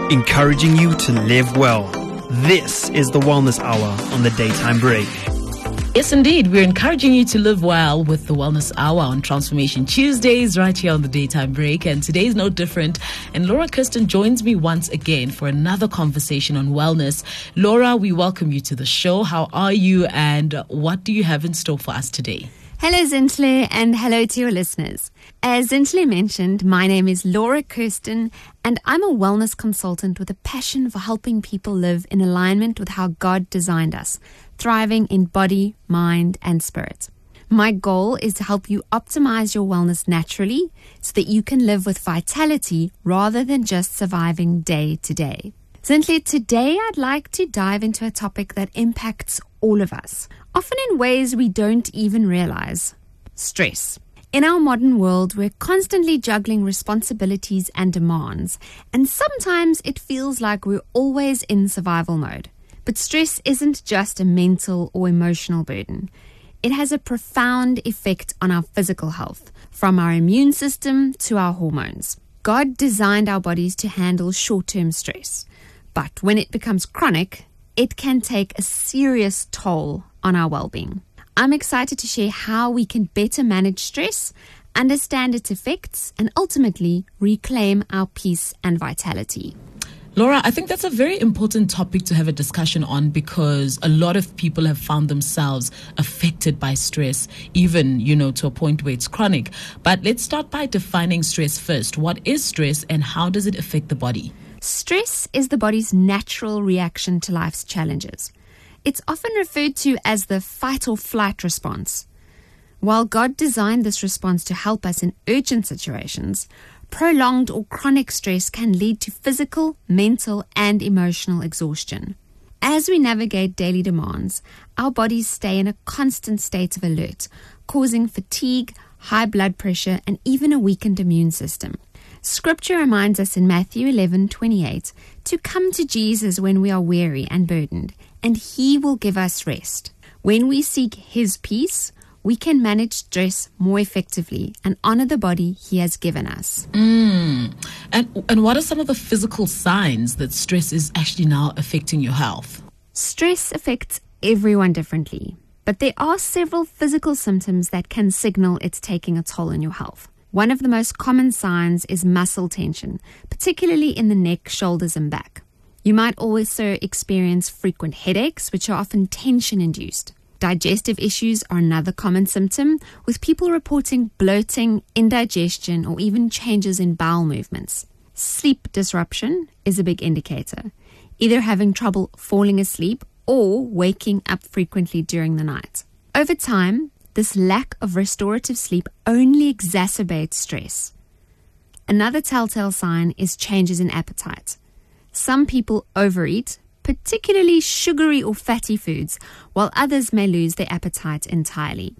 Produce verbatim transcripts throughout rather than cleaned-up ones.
encouraging you to live well. This is the Wellness Hour on the Daytime Break. Yes, indeed. We're encouraging you to live well with the Wellness Hour on Transformation Tuesdays right here on the Daytime Break. And today is no different. And Laura Kirsten joins me once again for another conversation on wellness. Laura, we welcome you to the show. How are you and what do you have in store for us today? Hello, Zintle, and hello to your listeners. As Zintle mentioned, my name is Laura Kirsten, and I'm a wellness consultant with a passion for helping people live in alignment with how God designed us, thriving in body, mind, and spirit. My goal is to help you optimize your wellness naturally so that you can live with vitality rather than just surviving day to day. Zintle, today I'd like to dive into a topic that impacts all of us, often in ways we don't even realize: stress. In our modern world, we're constantly juggling responsibilities and demands, and sometimes it feels like we're always in survival mode. But stress isn't just a mental or emotional burden. It has a profound effect on our physical health, from our immune system to our hormones. God designed our bodies to handle short-term stress, but when it becomes chronic, it can take a serious toll on our well-being. I'm excited to share how we can better manage stress, understand its effects, and ultimately reclaim our peace and vitality. Laura, I think that's a very important topic to have a discussion on because a lot of people have found themselves affected by stress, even, you know, to a point where it's chronic. But let's start by defining stress first. What is stress and how does it affect the body? Stress is the body's natural reaction to life's challenges. It's often referred to as the fight or flight response. While God designed this response to help us in urgent situations, prolonged or chronic stress can lead to physical, mental, and emotional exhaustion. As we navigate daily demands, our bodies stay in a constant state of alert, causing fatigue, high blood pressure, and even a weakened immune system. Scripture reminds us in Matthew eleven twenty-eight to come to Jesus when we are weary and burdened, and He will give us rest. When we seek His peace, we can manage stress more effectively and honor the body He has given us. Mm. And, and what are some of the physical signs that stress is actually now affecting your health? Stress affects everyone differently, but there are several physical symptoms that can signal it's taking a toll on your health. One of the most common signs is muscle tension, particularly in the neck, shoulders, and back. You might also experience frequent headaches, which are often tension-induced. Digestive issues are another common symptom, with people reporting bloating, indigestion, or even changes in bowel movements. Sleep disruption is a big indicator, either having trouble falling asleep or waking up frequently during the night. Over time, this lack of restorative sleep only exacerbates stress. Another telltale sign is changes in appetite. Some people overeat, particularly sugary or fatty foods, while others may lose their appetite entirely.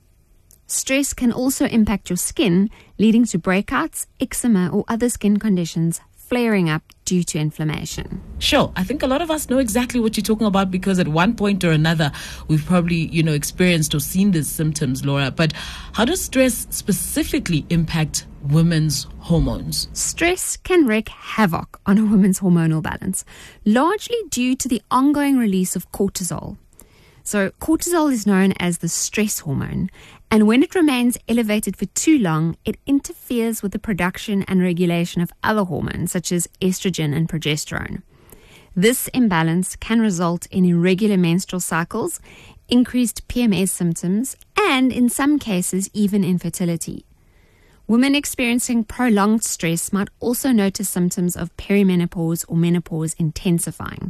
Stress can also impact your skin, leading to breakouts, eczema, or other skin conditions flaring up due to inflammation. Sure. I think a lot of us know exactly what you're talking about because at one point or another, we've probably, you know, experienced or seen these symptoms, Laura. But how does stress specifically impact women's hormones? Stress can wreak havoc on a woman's hormonal balance, largely due to the ongoing release of cortisol. So cortisol is known as the stress hormone, and when it remains elevated for too long, it interferes with the production and regulation of other hormones such as estrogen and progesterone. This imbalance can result in irregular menstrual cycles, increased P M S symptoms, and in some cases even infertility. Women experiencing prolonged stress might also notice symptoms of perimenopause or menopause intensifying.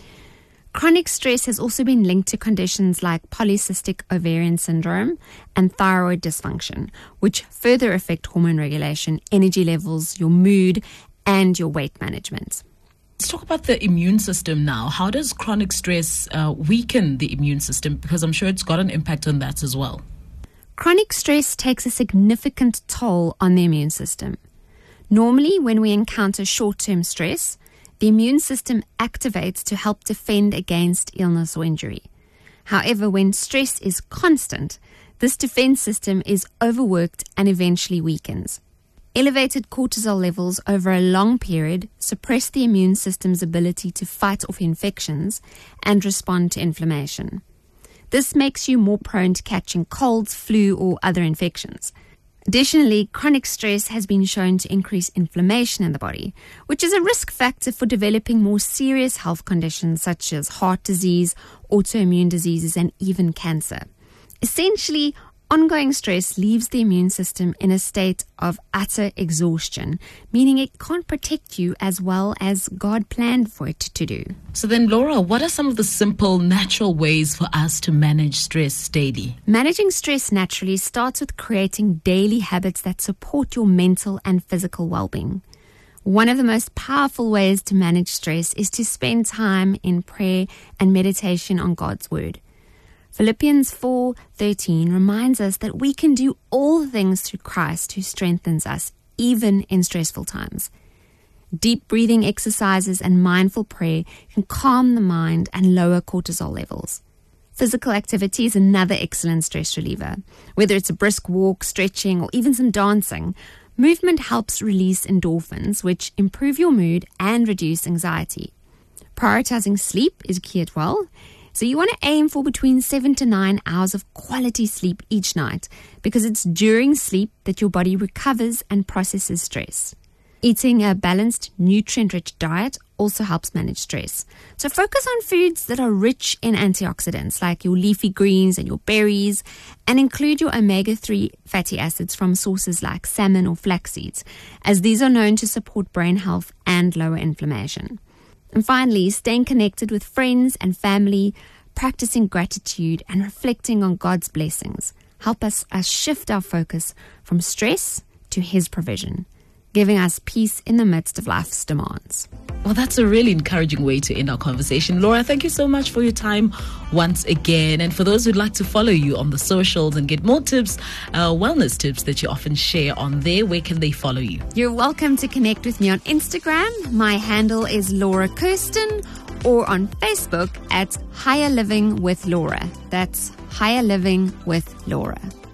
Chronic stress has also been linked to conditions like polycystic ovarian syndrome and thyroid dysfunction, which further affect hormone regulation, energy levels, your mood, and your weight management. Let's talk about the immune system now. How does chronic stress uh, weaken the immune system? Because I'm sure it's got an impact on that as well. Chronic stress takes a significant toll on the immune system. Normally, when we encounter short-term stress, the immune system activates to help defend against illness or injury. However, when stress is constant, this defense system is overworked and eventually weakens. Elevated cortisol levels over a long period suppress the immune system's ability to fight off infections and respond to inflammation. This makes you more prone to catching colds, flu, or other infections. Additionally, chronic stress has been shown to increase inflammation in the body, which is a risk factor for developing more serious health conditions such as heart disease, autoimmune diseases, and even cancer. Essentially, ongoing stress leaves the immune system in a state of utter exhaustion, meaning it can't protect you as well as God planned for it to do. So then, Laura, what are some of the simple, natural ways for us to manage stress daily? Managing stress naturally starts with creating daily habits that support your mental and physical well-being. One of the most powerful ways to manage stress is to spend time in prayer and meditation on God's Word. Philippians four thirteen reminds us that we can do all things through Christ who strengthens us, even in stressful times. Deep breathing exercises and mindful prayer can calm the mind and lower cortisol levels. Physical activity is another excellent stress reliever. Whether it's a brisk walk, stretching, or even some dancing, movement helps release endorphins, which improve your mood and reduce anxiety. Prioritizing sleep is key as well. So you want to aim for between seven to nine hours of quality sleep each night, because it's during sleep that your body recovers and processes stress. Eating a balanced, nutrient-rich diet also helps manage stress. So focus on foods that are rich in antioxidants, like your leafy greens and your berries, and include your omega three fatty acids from sources like salmon or flax seeds, as these are known to support brain health and lower inflammation. And finally, staying connected with friends and family, practicing gratitude and reflecting on God's blessings help us, us shift our focus from stress to His provision, giving us peace in the midst of life's demands. Well, that's a really encouraging way to end our conversation. Laura, thank you so much for your time once again. And for those who'd like to follow you on the socials and get more tips, uh, wellness tips that you often share on there, where can they follow you? You're welcome to connect with me on Instagram. My handle is Laura Kirsten, or on Facebook at Higher Living with Laura. That's Higher Living with Laura.